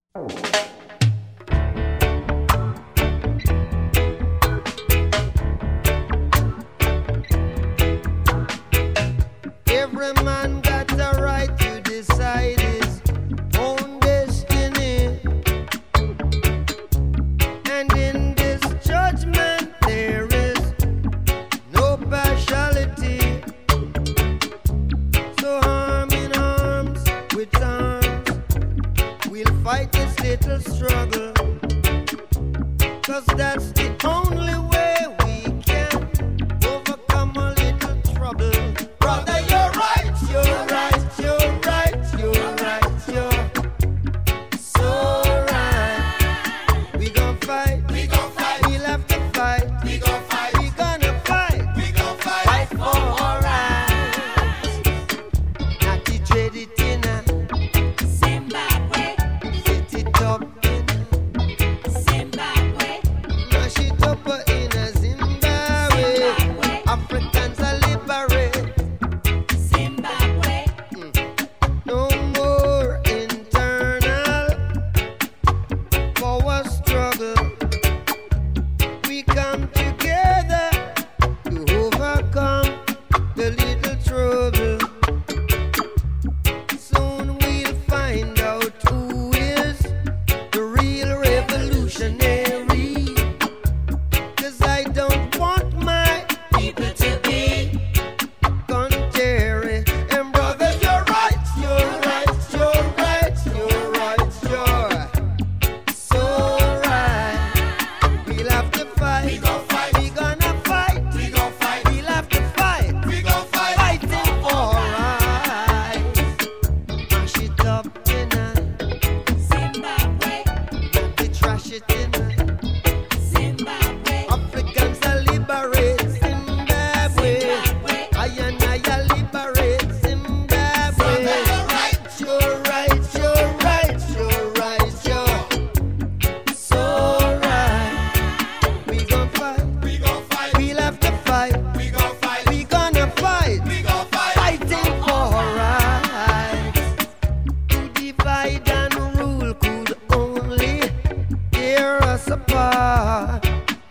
Every man got a right to decide his own destiny. And in this judgment there is no partiality. So arm in arms with arms, we'll fight this little struggle. 'Cause that's the only way we can overcome a little trouble. Brother, you're right, you're right, you're right, you're right, you're so right. We gon' fight, we'll have to fight, we gonna fight, fight for our rights. Not to trade it in a Zimbabwe, set it up in a Zimbabwe, mash it up in a Zimbabwe. Africans are liberate. No more internal power struggle. We come together to overcome the little trouble. Soon we'll find out who is the real revolutionary. 'Cause I don't want my people to be contrary. And brothers, you're right, you're right, you're right, you're right, you're so right. We'll have to fight, we gonna fight, we'll have to fight, fighting for rights. Mash it up in a Zimbabwe, not to trash it in a Zimbabwe. Africans are liberate Zimbabwe. I and I are liberate Zimbabwe. You're right, you're right, you're right, you're right, you're so right. We gon' fight, we'll have to fight, we gonna fight, fighting for rights. To divide and rule could only tear us apart.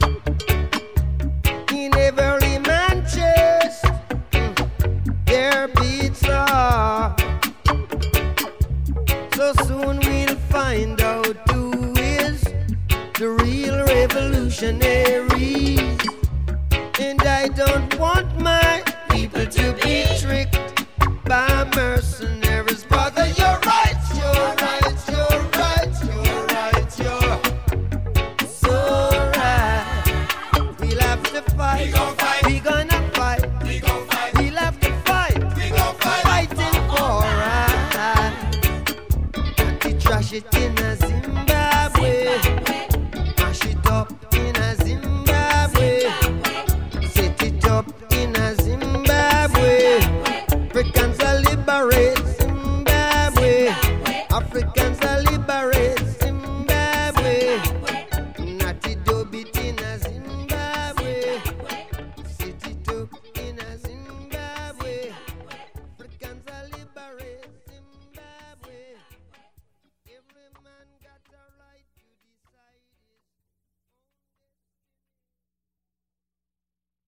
In every man's chest, there beats a heart. So soon we'll find out who is the real revolutionaries. And I don't want my people to be tricked by mercenaries. Brother, you're right, you're right, you're right, you're right, you're so right. We'll have to fight, we gonna fight, we'll have to fight, fighting for rights. Not to trash it in a Zimbabwe, mash it up in a Zimbabwe, set it up in a Zimbabwe. Africans are liberate